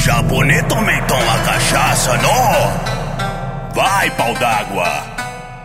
Japonês também toma cachaça, não? Vai, pau d'água!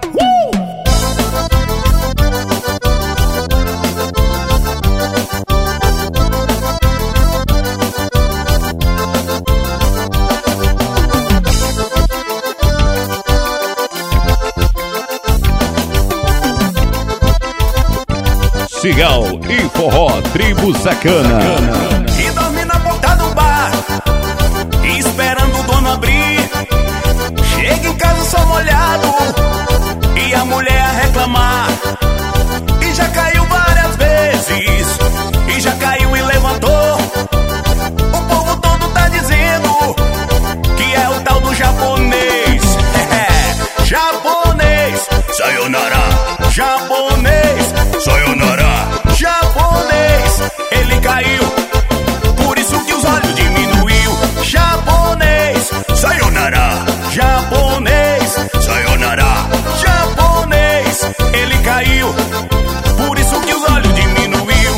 Cigal e forró, tribo sacana. E dorme na porta do bar, esperando o dono abrir. Chega em casa só molhado, e a mulher a reclamar. E já caiu várias vezes, e já caiu e levantou. O povo todo tá dizendo que é o tal do japonês. Japonês, sayonara. Japonês, sayonara. Japonês, ele caiu, por isso que os olhos diminuiu. Japonês, sayonara. Japonês, sayonara. Japonês, ele caiu, por isso que os olhos diminuiu.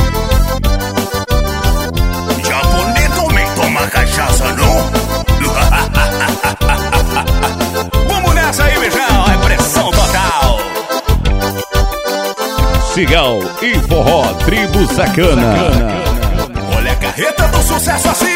Japonês também toma cachaça, não? Vamos nessa aí, beijão, é pressão total. Cigal e forró, tribo sacana. Olha a carreta do sucesso assim.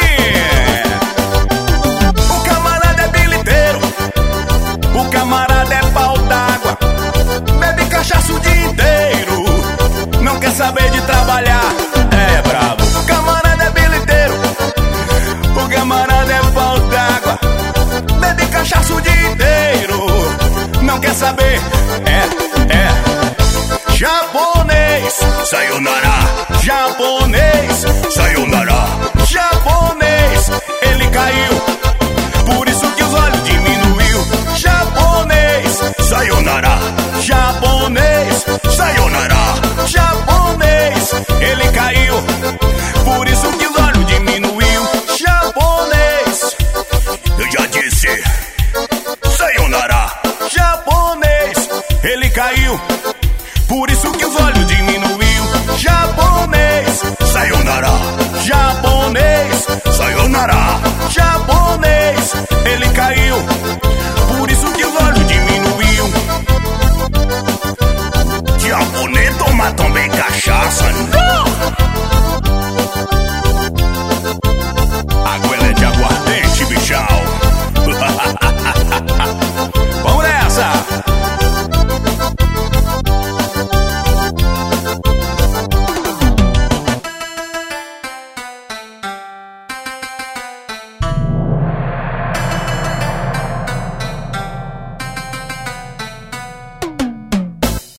O camarada é biliteiro, o camarada é pau d'água. Bebe cachaça o dia inteiro, não quer saber de trabalhar. É bravo. O camarada é biliteiro, o camarada é pau d'água. Bebe cachaça o dia inteiro, não quer saber. Japonês, sayonara. Japonês,